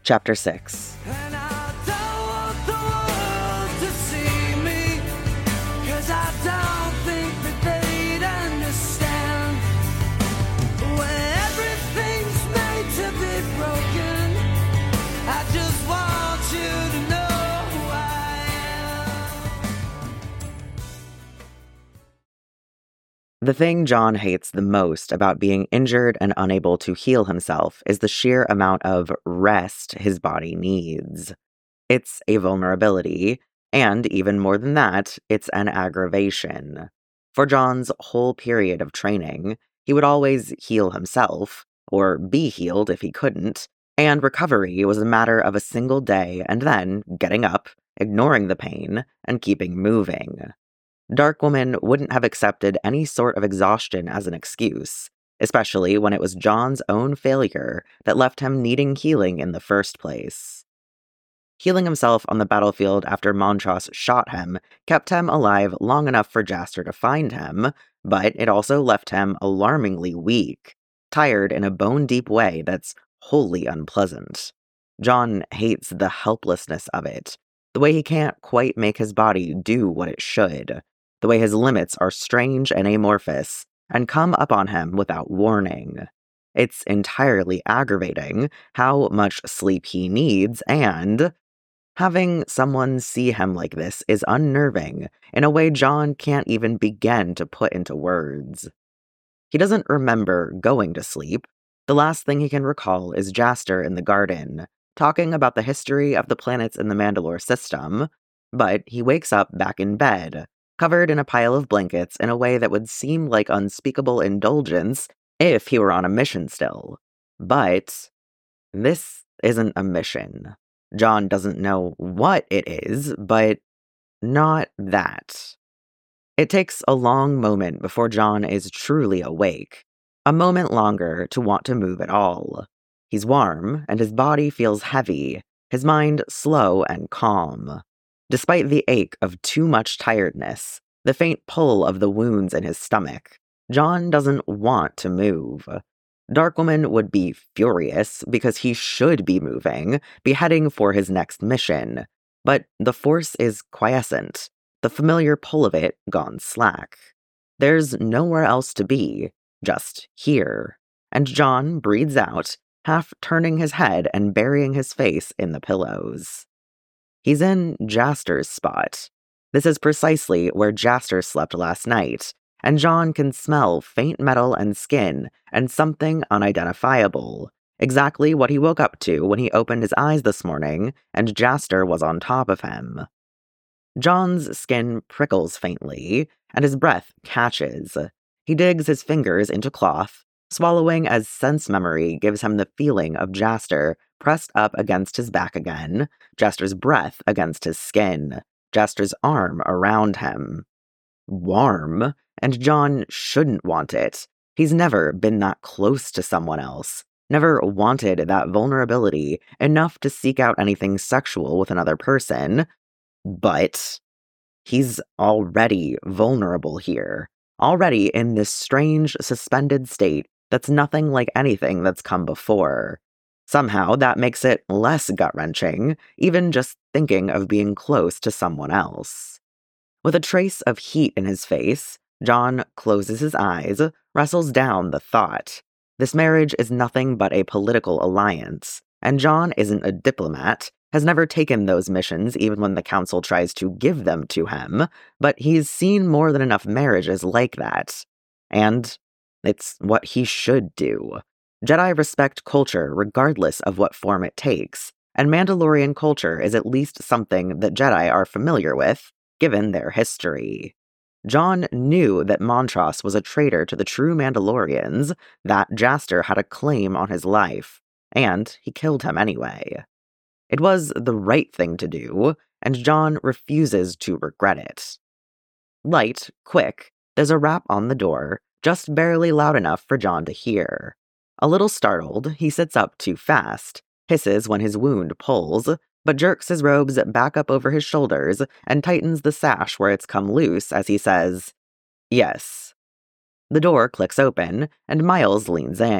Chapter 6. And I don't want the world to see me, 'cause I don't think that they'd understand. When everything's made to be broken, I just want you to know who I am. The thing John hates the most about being injured and unable to heal himself is the sheer amount of rest his body needs. It's a vulnerability, and even more than that, it's an aggravation. For John's whole period of training, he would always heal himself, or be healed if he couldn't, and recovery was a matter of a single day and then getting up, ignoring the pain, and keeping moving. Darkwoman wouldn't have accepted any sort of exhaustion as an excuse, especially when it was John's own failure that left him needing healing in the first place. Healing himself on the battlefield after Montross shot him kept him alive long enough for Jaster to find him, but it also left him alarmingly weak, tired in a bone-deep way that's wholly unpleasant. John hates the helplessness of it, the way he can't quite make his body do what it should, the way his limits are strange and amorphous, and come upon him without warning. It's entirely aggravating how much sleep he needs, and having someone see him like this is unnerving in a way John can't even begin to put into words. He doesn't remember going to sleep. The last thing he can recall is Jaster in the garden, talking about the history of the planets in the Mandalore system, but he wakes up back in bed, covered in a pile of blankets in a way that would seem like unspeakable indulgence if he were on a mission still. But this isn't a mission. John doesn't know what it is, but not that. It takes a long moment before John is truly awake, a moment longer to want to move at all. He's warm, and his body feels heavy, his mind slow and calm. Despite the ache of too much tiredness, the faint pull of the wounds in his stomach, John doesn't want to move. Darkwoman would be furious because he should be moving, be heading for his next mission, but the force is quiescent, the familiar pull of it gone slack. There's nowhere else to be, just here, and John breathes out, half turning his head and burying his face in the pillows. He's in Jaster's spot. This is precisely where Jaster slept last night, and John can smell faint metal and skin and something unidentifiable, exactly what he woke up to when he opened his eyes this morning and Jaster was on top of him. John's skin prickles faintly, and his breath catches. He digs his fingers into cloth, swallowing as sense memory gives him the feeling of Jaster pressed up against his back again, Jaster's breath against his skin, Jaster's arm around him. Warm, and John shouldn't want it. He's never been that close to someone else, never wanted that vulnerability enough to seek out anything sexual with another person, but he's already vulnerable here, already in this strange, suspended state that's nothing like anything that's come before. Somehow that makes it less gut-wrenching, even just thinking of being close to someone else. With a trace of heat in his face, John closes his eyes, wrestles down the thought. This marriage is nothing but a political alliance, and John isn't a diplomat, has never taken those missions even when the council tries to give them to him, but he's seen more than enough marriages like that. And it's what he should do. Jedi respect culture regardless of what form it takes, and Mandalorian culture is at least something that Jedi are familiar with, given their history. John knew that Montross was a traitor to the true Mandalorians, that Jaster had a claim on his life, and he killed him anyway. It was the right thing to do, and John refuses to regret it. Light, quick, there's a rap on the door, just barely loud enough for John to hear. A little startled, he sits up too fast, hisses when his wound pulls, but jerks his robes back up over his shoulders and tightens the sash where it's come loose as he says, "Yes." The door clicks open, and Miles leans in,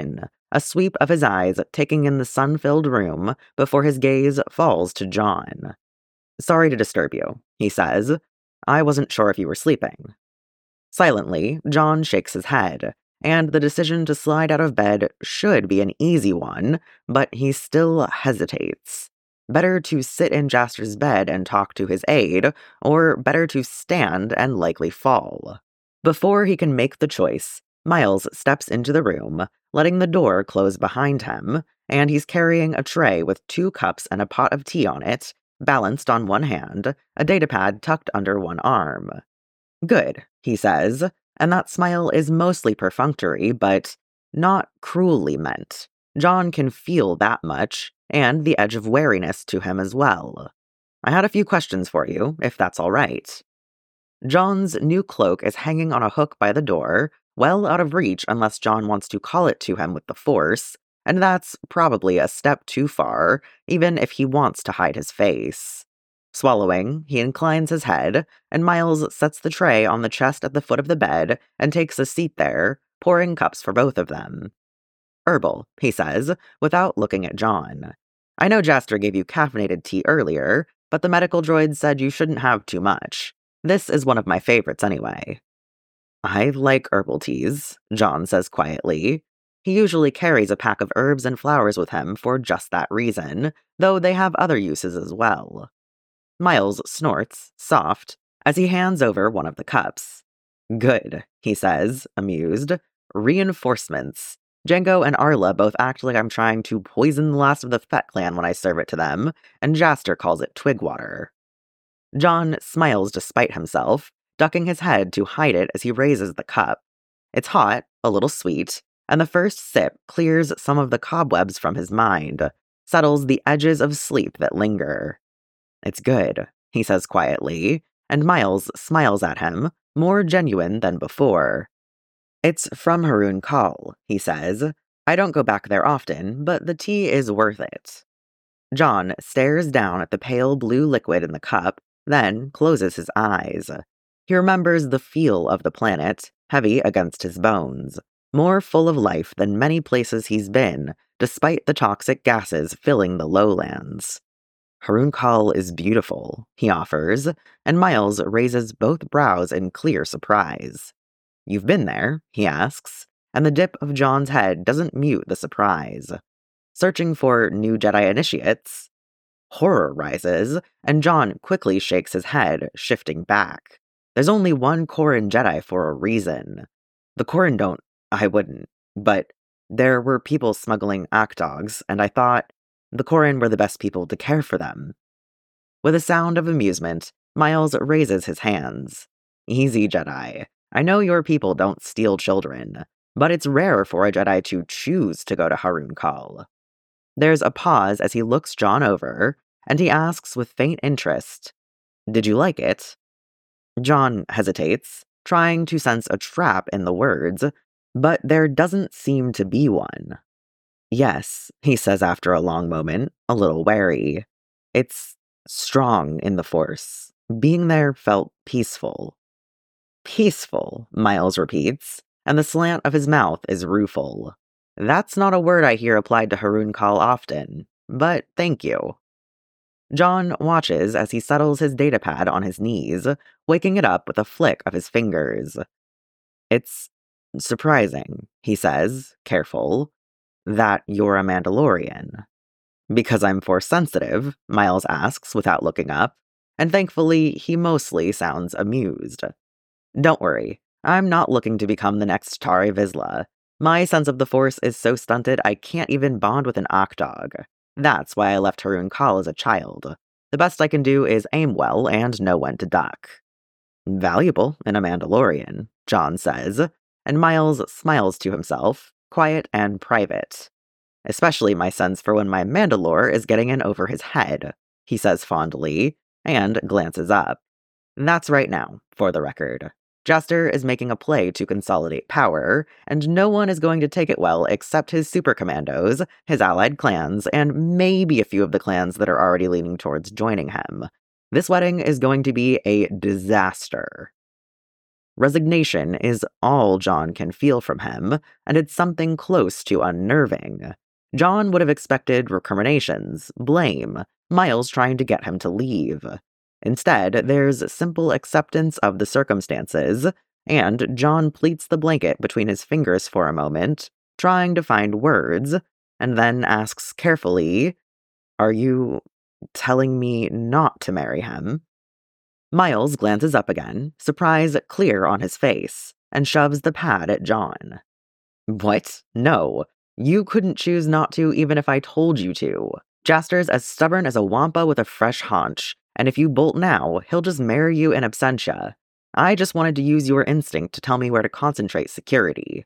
a sweep of his eyes taking in the sun-filled room before his gaze falls to John. "Sorry to disturb you," he says. "I wasn't sure if you were sleeping." Silently, John shakes his head, and the decision to slide out of bed should be an easy one, but he still hesitates. Better to sit in Jaster's bed and talk to his aide, or better to stand and likely fall. Before he can make the choice, Miles steps into the room, letting the door close behind him, and he's carrying a tray with 2 cups and a pot of tea on it, balanced on one hand, a datapad tucked under one arm. "Good," he says, and that smile is mostly perfunctory, but not cruelly meant. John can feel that much, and the edge of wariness to him as well. "I had a few questions for you, if that's all right." John's new cloak is hanging on a hook by the door, well out of reach unless John wants to call it to him with the Force, and that's probably a step too far, even if he wants to hide his face. Swallowing, he inclines his head, and Miles sets the tray on the chest at the foot of the bed and takes a seat there, pouring cups for both of them. "Herbal," he says, without looking at John. "I know Jaster gave you caffeinated tea earlier, but the medical droid said you shouldn't have too much. This is one of my favorites anyway." "I like herbal teas," John says quietly. He usually carries a pack of herbs and flowers with him for just that reason, though they have other uses as well. Miles snorts, soft, as he hands over one of the cups. "Good," he says, amused. "Reinforcements. Django and Arla both act like I'm trying to poison the last of the Fett clan when I serve it to them, and Jaster calls it twig water." John smiles despite himself, ducking his head to hide it as he raises the cup. It's hot, a little sweet, and the first sip clears some of the cobwebs from his mind, settles the edges of sleep that linger. "It's good," he says quietly, and Miles smiles at him, more genuine than before. "It's from Harun Kal," he says. "I don't go back there often, but the tea is worth it." John stares down at the pale blue liquid in the cup, then closes his eyes. He remembers the feel of the planet, heavy against his bones, more full of life than many places he's been, despite the toxic gases filling the lowlands. "Harun Kal is beautiful," he offers, and Miles raises both brows in clear surprise. "You've been there?" he asks, and the dip of John's head doesn't mute the surprise. "Searching for new Jedi initiates?" Horror rises, and John quickly shakes his head, shifting back. There's only one Corran Jedi for a reason. The Corran I wouldn't, but there were people smuggling Akdogs, and I thought the Corran were the best people to care for them. With a sound of amusement, Miles raises his hands. "Easy, Jedi. I know your people don't steal children, but it's rare for a Jedi to choose to go to Harun Kal." There's a pause as he looks John over, and he asks with faint interest, "Did you like it?" John hesitates, trying to sense a trap in the words, but there doesn't seem to be one. "Yes," he says after a long moment, a little wary. "It's strong in the Force. Being there felt peaceful." "Peaceful," Miles repeats, and the slant of his mouth is rueful. That's not a word I hear applied to Harun Kal often, but thank you. John watches as he settles his datapad on his knees, waking it up with a flick of his fingers. "It's surprising," he says, careful, "that you're a Mandalorian." "Because I'm Force sensitive?" Miles asks without looking up, and thankfully he mostly sounds amused. "Don't worry, I'm not looking to become the next Tari Vizsla. My sense of the Force is so stunted I can't even bond with an Akdog. That's why I left Harun Kal as a child. The best I can do is aim well and know when to duck." "Valuable in a Mandalorian," John says, and Miles smiles to himself, quiet and private. "Especially my sense for when my Mandalore is getting in over his head," he says fondly, and glances up. "That's right now, for the record. Jaster is making a play to consolidate power, and no one is going to take it well except his super commandos, his allied clans, and maybe a few of the clans that are already leaning towards joining him. This wedding is going to be a disaster." Resignation is all John can feel from him, and it's something close to unnerving. John would have expected recriminations, blame, Miles trying to get him to leave. Instead, there's simple acceptance of the circumstances, and John pleats the blanket between his fingers for a moment, trying to find words, and then asks carefully, "Are you telling me not to marry him?" Miles glances up again, surprise clear on his face, and shoves the pad at John. "What? No. You couldn't choose not to even if I told you to. Jaster's as stubborn as a wampa with a fresh haunch, and if you bolt now, he'll just marry you in absentia. I just wanted to use your instinct to tell me where to concentrate security."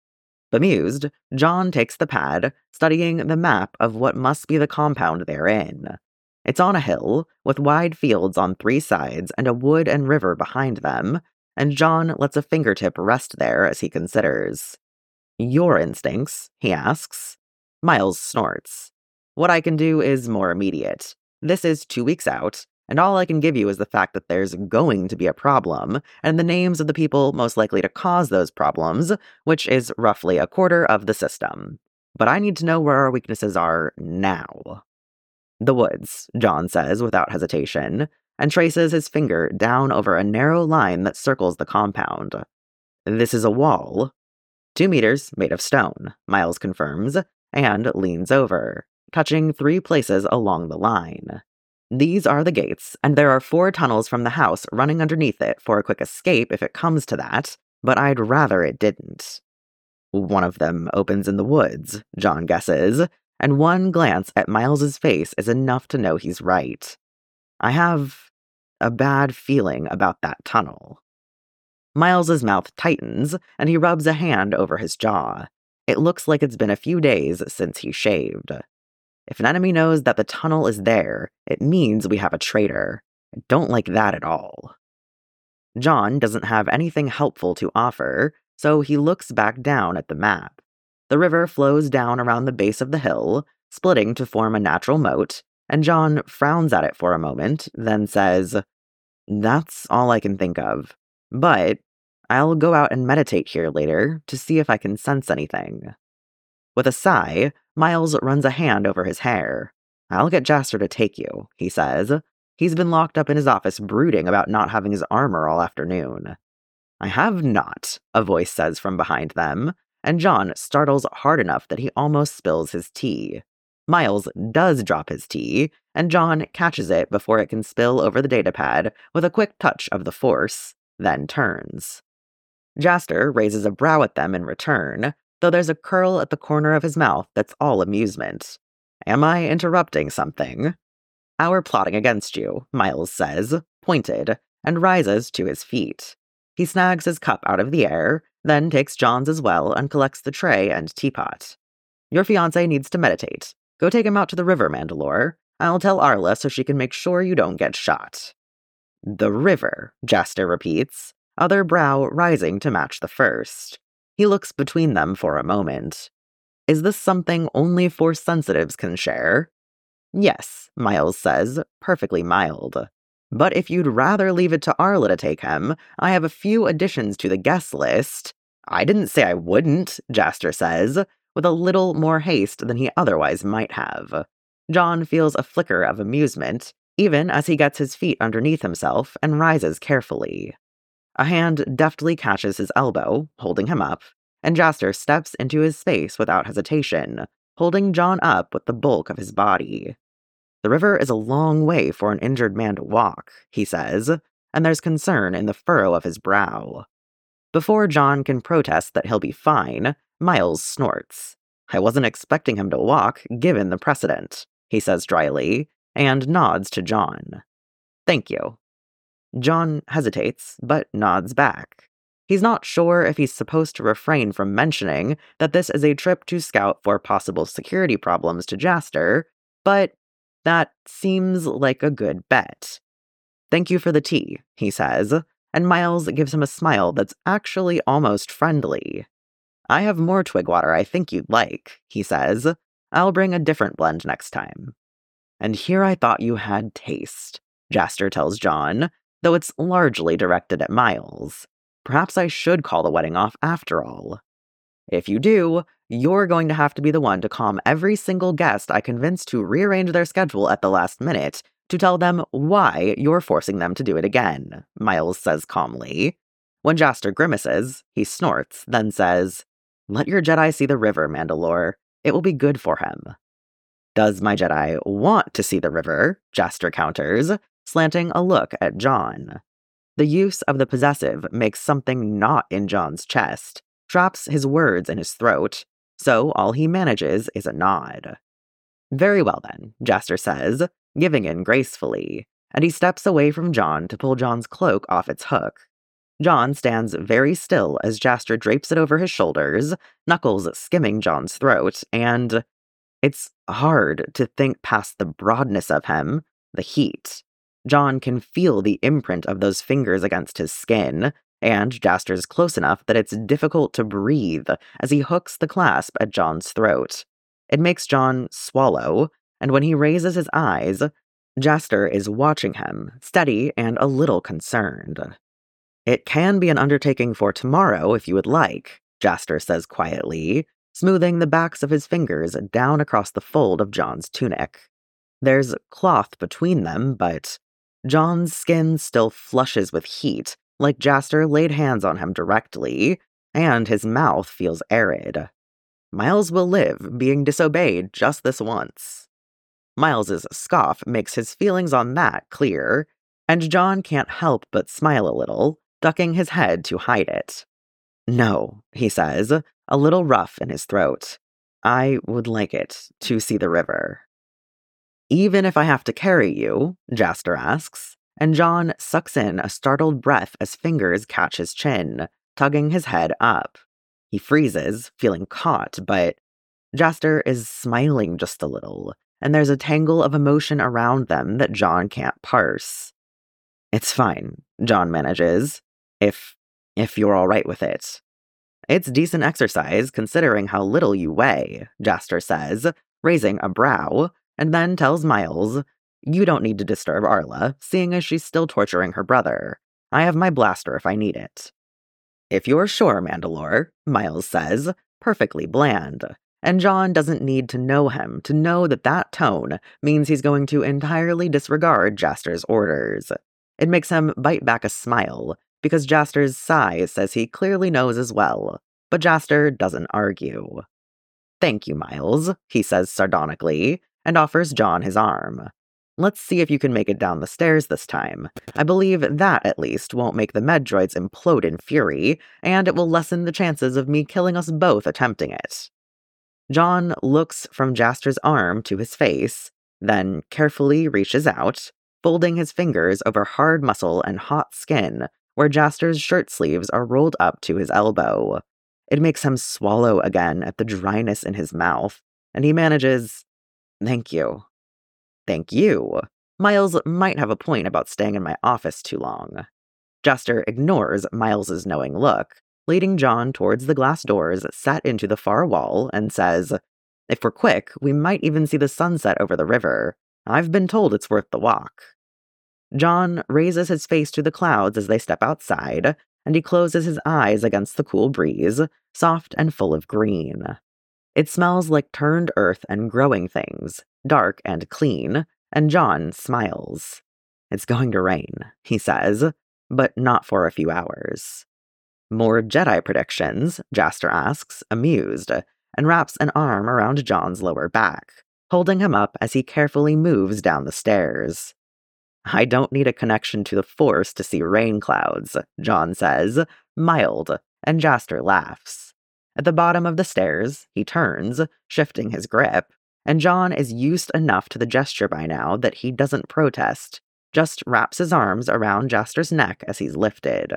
Bemused, John takes the pad, studying the map of what must be the compound they're in. It's on a hill, with wide fields on 3 sides and a wood and river behind them, and John lets a fingertip rest there as he considers. "Your instincts?" he asks. Miles snorts. "What I can do is more immediate. This is 2 weeks out, and all I can give you is the fact that there's going to be a problem, and the names of the people most likely to cause those problems, which is roughly a quarter of the system. But I need to know where our weaknesses are now." "The woods," John says without hesitation, and traces his finger down over a narrow line that circles the compound. "This is a wall." 2 meters made of stone, Miles confirms, and leans over, touching 3 places along the line. "These are the gates, and there are 4 tunnels from the house running underneath it for a quick escape if it comes to that, but I'd rather it didn't." "One of them opens in the woods," John guesses, and one glance at Miles's face is enough to know he's right. "I have a bad feeling about that tunnel." Miles's mouth tightens, and he rubs a hand over his jaw. It looks like it's been a few days since he shaved. "If an enemy knows that the tunnel is there, it means we have a traitor. I don't like that at all." John doesn't have anything helpful to offer, so he looks back down at the map. The river flows down around the base of the hill, splitting to form a natural moat, and John frowns at it for a moment, then says, "That's all I can think of. But I'll go out and meditate here later to see if I can sense anything." With a sigh, Miles runs a hand over his hair. "I'll get Jaster to take you," he says. He's been locked up in his office brooding about not having his armor all afternoon. "I have not," a voice says from behind them, and John startles hard enough that he almost spills his tea. Miles does drop his tea, and John catches it before it can spill over the datapad with a quick touch of the Force, then turns. Jaster raises a brow at them in return, though there's a curl at the corner of his mouth that's all amusement. "Am I interrupting something?" "Our plotting against you," Miles says, pointed, and rises to his feet. He snags his cup out of the air, then takes John's as well and collects the tray and teapot. "Your fiancé needs to meditate. Go take him out to the river, Mandalore. I'll tell Arla so she can make sure you don't get shot." "The river," Jaster repeats, other brow rising to match the first. He looks between them for a moment. "Is this something only Force sensitives can share?" "Yes," Miles says, perfectly mild. "But if you'd rather leave it to Arla to take him, I have a few additions to the guest list." "I didn't say I wouldn't," Jaster says, with a little more haste than he otherwise might have. John feels a flicker of amusement, even as he gets his feet underneath himself and rises carefully. A hand deftly catches his elbow, holding him up, and Jaster steps into his space without hesitation, holding John up with the bulk of his body. "The river is a long way for an injured man to walk," he says, and there's concern in the furrow of his brow. Before John can protest that he'll be fine, Miles snorts. "I wasn't expecting him to walk, given the precedent," he says dryly, and nods to John. "Thank you." John hesitates, but nods back. He's not sure if he's supposed to refrain from mentioning that this is a trip to scout for possible security problems to Jaster, but that seems like a good bet. "Thank you for the tea," he says, and Miles gives him a smile that's actually almost friendly. "I have more Twigwater I think you'd like," he says. "I'll bring a different blend next time." "And here I thought you had taste," Jaster tells John, though it's largely directed at Miles. Perhaps I should call the wedding off after all. If you do, you're going to have to be the one to calm every single guest I convince to rearrange their schedule at the last minute to tell them why you're forcing them to do it again, Miles says calmly. When Jaster grimaces, he snorts, then says, "Let your Jedi see the river, Mandalore. It will be good for him." "Does my Jedi want to see the river?" Jaster counters, slanting a look at Jon. The use of the possessive makes something not in Jon's chest, traps his words in his throat, so all he manages is a nod. "Very well then," Jaster says, giving in gracefully, and he steps away from Jon to pull Jon's cloak off its hook. Jon stands very still as Jaster drapes it over his shoulders, knuckles skimming Jon's throat, and it's hard to think past the broadness of him, the heat. Jon can feel the imprint of those fingers against his skin, and Jaster's close enough that it's difficult to breathe as he hooks the clasp at Jon's throat. It makes Jon swallow, and when he raises his eyes, Jaster is watching him, steady and a little concerned. "It can be an undertaking for tomorrow if you would like," Jaster says quietly, smoothing the backs of his fingers down across the fold of Jon's tunic. There's cloth between them, but Jon's skin still flushes with heat, like Jaster laid hands on him directly, and his mouth feels arid. Miles will live, being disobeyed just this once. Miles's scoff makes his feelings on that clear, and Jon can't help but smile a little, ducking his head to hide it. "No," he says, a little rough in his throat. "I would like it to see the river." "Even if I have to carry you?" Jaster asks, and Jon sucks in a startled breath as fingers catch his chin, tugging his head up. He freezes, feeling caught, but Jaster is smiling just a little, and there's a tangle of emotion around them that Jon can't parse. "It's fine," Jon manages, if you're all right with it." "It's decent exercise considering how little you weigh," Jaster says, raising a brow, and then tells Miles, "You don't need to disturb Arla, seeing as she's still torturing her brother. I have my blaster if I need it." "If you're sure, Mandalore," Miles says, perfectly bland, and Jon doesn't need to know him to know that that tone means he's going to entirely disregard Jaster's orders. It makes him bite back a smile, because Jaster's sigh says he clearly knows as well, but Jaster doesn't argue. "Thank you, Miles," he says sardonically, and offers Jon his arm. "Let's see if you can make it down the stairs this time. I believe that, at least, won't make the med droids implode in fury, and it will lessen the chances of me killing us both attempting it." Jon looks from Jaster's arm to his face, then carefully reaches out, folding his fingers over hard muscle and hot skin where Jaster's shirt sleeves are rolled up to his elbow. It makes him swallow again at the dryness in his mouth, and he manages, "Thank you." "Thank you. Miles might have a point about staying in my office too long." Jaster ignores Miles's knowing look, leading Jon towards the glass doors set into the far wall, and says, "If we're quick, we might even see the sunset over the river. I've been told it's worth the walk." Jon raises his face to the clouds as they step outside, and he closes his eyes against the cool breeze, soft and full of green. It smells like turned earth and growing things, dark and clean, and Jon smiles. "It's going to rain," he says, "but not for a few hours." "More Jedi predictions?" Jaster asks, amused, and wraps an arm around Jon's lower back, holding him up as he carefully moves down the stairs. "I don't need a connection to the Force to see rain clouds," Jon says, mild, and Jaster laughs. At the bottom of the stairs, he turns, shifting his grip, and Jon is used enough to the gesture by now that he doesn't protest, just wraps his arms around Jaster's neck as he's lifted.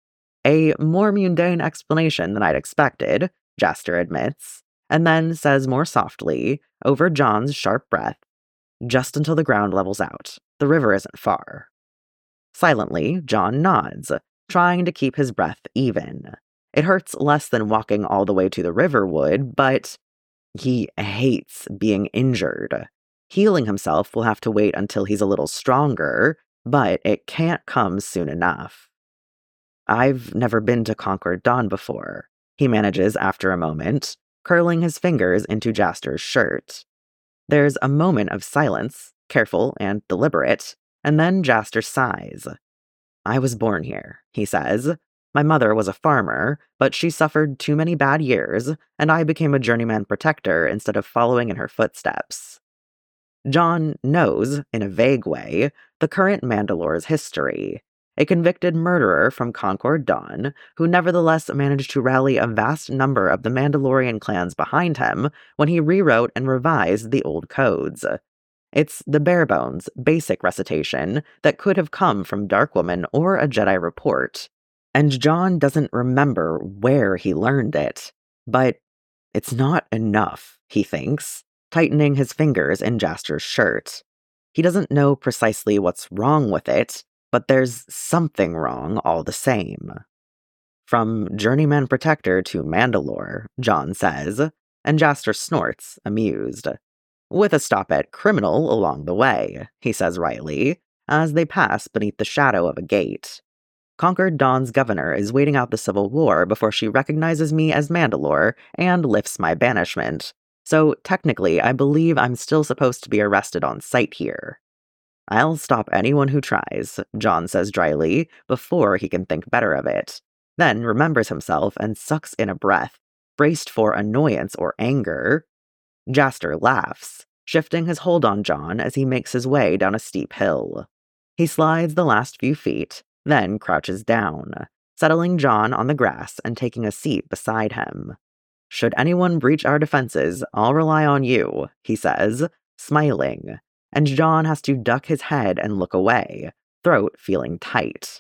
"A more mundane explanation than I'd expected," Jaster admits, and then says more softly, over Jon's sharp breath, "Just until the ground levels out. The river isn't far." Silently, Jon nods, trying to keep his breath even. It hurts less than walking all the way to the river would, but he hates being injured. Healing himself will have to wait until he's a little stronger, but it can't come soon enough. I've never been to Concord Dawn before, he manages after a moment, curling his fingers into Jaster's shirt. There's a moment of silence, careful and deliberate, and then Jaster sighs. I was born here, he says. My mother was a farmer, but she suffered too many bad years, and I became a journeyman protector instead of following in her footsteps. John knows, in a vague way, the current Mandalore's history. A convicted murderer from Concord Dawn, who nevertheless managed to rally a vast number of the Mandalorian clans behind him when he rewrote and revised the old codes. It's the bare-bones, basic recitation that could have come from Darkwoman or a Jedi report. And John doesn't remember where he learned it. But it's not enough, he thinks, tightening his fingers in Jaster's shirt. He doesn't know precisely what's wrong with it, but there's something wrong all the same. From Journeyman Protector to Mandalore, John says, and Jaster snorts, amused. With a stop at criminal along the way, he says wryly, as they pass beneath the shadow of a gate. Concord Dawn's governor is waiting out the Civil War before she recognizes me as Mandalore and lifts my banishment, so technically I believe I'm still supposed to be arrested on sight here. I'll stop anyone who tries, John says dryly, before he can think better of it, then remembers himself and sucks in a breath, braced for annoyance or anger. Jaster laughs, shifting his hold on John as he makes his way down a steep hill. He slides the last few feet, then crouches down, settling John on the grass and taking a seat beside him. Should anyone breach our defenses, I'll rely on you, he says, smiling, and John has to duck his head and look away, throat feeling tight.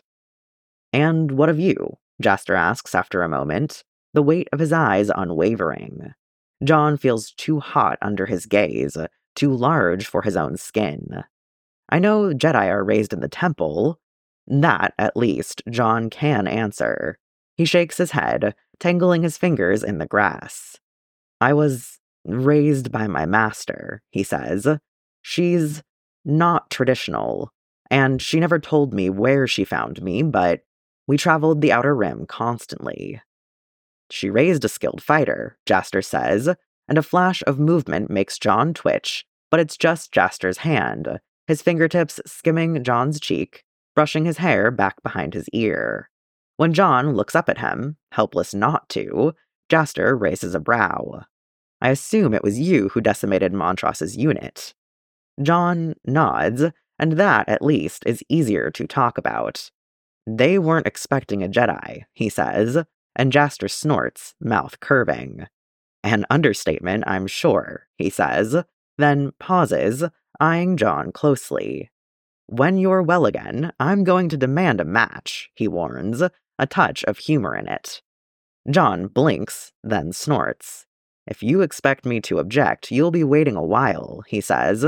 And what of you? Jaster asks after a moment, the weight of his eyes unwavering. John feels too hot under his gaze, too large for his own skin. I know Jedi are raised in the temple. That, at least, John can answer. He shakes his head, tangling his fingers in the grass. I was raised by my master, he says. She's not traditional, and she never told me where she found me, but we traveled the Outer Rim constantly. She raised a skilled fighter, Jaster says, and a flash of movement makes John twitch, but it's just Jaster's hand, his fingertips skimming John's cheek, brushing his hair back behind his ear. When John looks up at him, helpless not to, Jaster raises a brow. I assume it was you who decimated Montros's unit. John nods, and that, at least, is easier to talk about. They weren't expecting a Jedi, he says, and Jaster snorts, mouth curving. An understatement, I'm sure, he says, then pauses, eyeing John closely. When you're well again, I'm going to demand a match, he warns, a touch of humor in it. John blinks, then snorts. If you expect me to object, you'll be waiting a while, he says.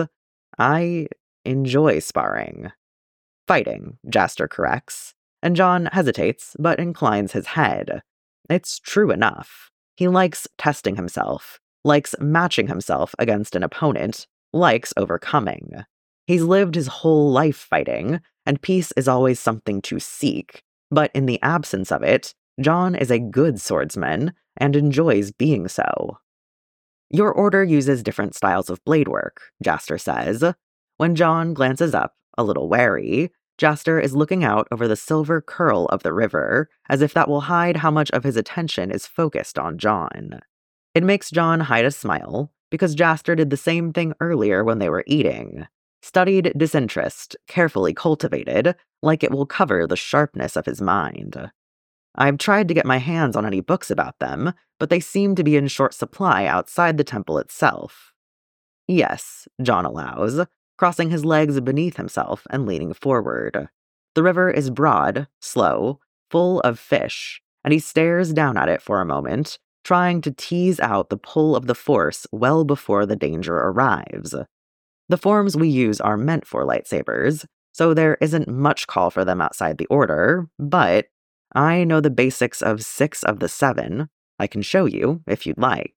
I enjoy sparring. Fighting, Jaster corrects, and John hesitates but inclines his head. It's true enough. He likes testing himself, likes matching himself against an opponent, likes overcoming. He's lived his whole life fighting, and peace is always something to seek, but in the absence of it, John is a good swordsman and enjoys being so. Your order uses different styles of blade work, Jaster says. When John glances up, a little wary, Jaster is looking out over the silver curl of the river, as if that will hide how much of his attention is focused on John. It makes John hide a smile, because Jaster did the same thing earlier when they were eating. Studied disinterest, carefully cultivated, like it will cover the sharpness of his mind. I've tried to get my hands on any books about them, but they seem to be in short supply outside the temple itself. Yes, John allows, crossing his legs beneath himself and leaning forward. The river is broad, slow, full of fish, and he stares down at it for a moment, trying to tease out the pull of the Force well before the danger arrives. The forms we use are meant for lightsabers, so there isn't much call for them outside the Order, but I know the basics of 6 of the 7. I can show you, if you'd like.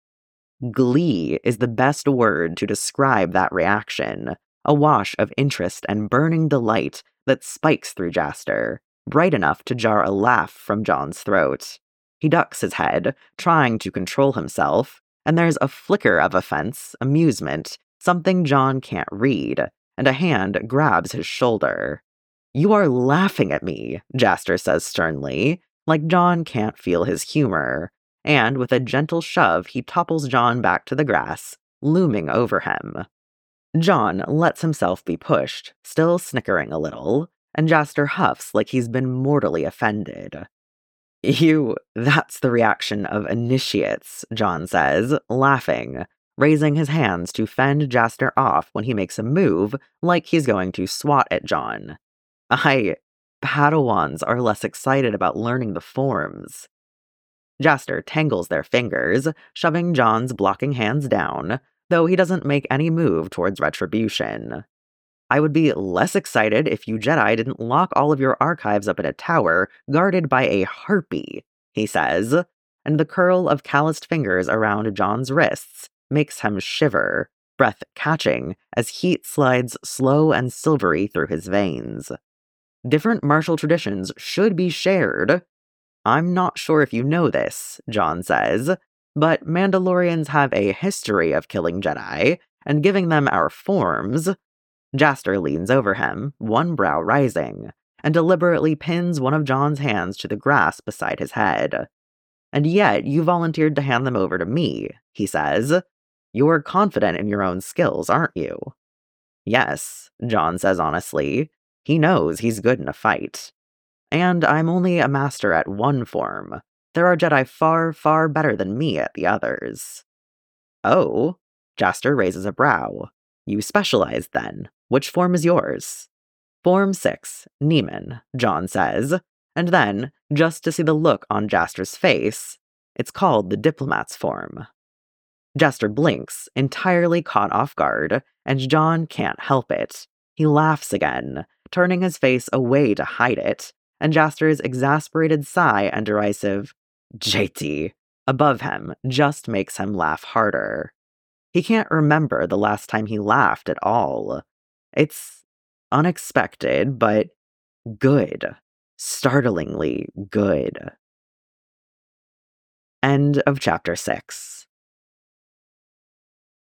Glee is the best word to describe that reaction, a wash of interest and burning delight that spikes through Jaster, bright enough to jar a laugh from John's throat. He ducks his head, trying to control himself, and there's a flicker of offense, amusement, something John can't read, and a hand grabs his shoulder. "You are laughing at me," Jaster says sternly, like John can't feel his humor, and with a gentle shove he topples John back to the grass, looming over him. John lets himself be pushed, still snickering a little, and Jaster huffs like he's been mortally offended. That's the reaction of initiates," John says, laughing, raising his hands to fend Jaster off when he makes a move like he's going to swat at John. Padawans are less excited about learning the forms." Jaster tangles their fingers, shoving John's blocking hands down, though he doesn't make any move towards retribution. "I would be less excited if you Jedi didn't lock all of your archives up in a tower guarded by a harpy," he says, and the curl of calloused fingers around John's wrists makes him shiver, breath catching as heat slides slow and silvery through his veins. "Different martial traditions should be shared. I'm not sure if you know this," John says, "but Mandalorians have a history of killing Jedi and giving them our forms." Jaster leans over him, one brow rising, and deliberately pins one of John's hands to the grass beside his head. "And yet you volunteered to hand them over to me," he says. "You're confident in your own skills, aren't you?" "Yes," John says honestly. He knows he's good in a fight. "And I'm only a master at one form. There are Jedi far, far better than me at the others." "Oh?" Jaster raises a brow. "You specialize, then. Which form is yours?" "Form 6, Nieman," John says, and then, just to see the look on Jaster's face, "It's called the Diplomat's form." Jaster blinks, entirely caught off guard, and John can't help it. He laughs again, turning his face away to hide it, and Jaster's exasperated sigh and derisive "JT" above him just makes him laugh harder. He can't remember the last time he laughed at all. It's unexpected, but good. Startlingly good. End of chapter 6.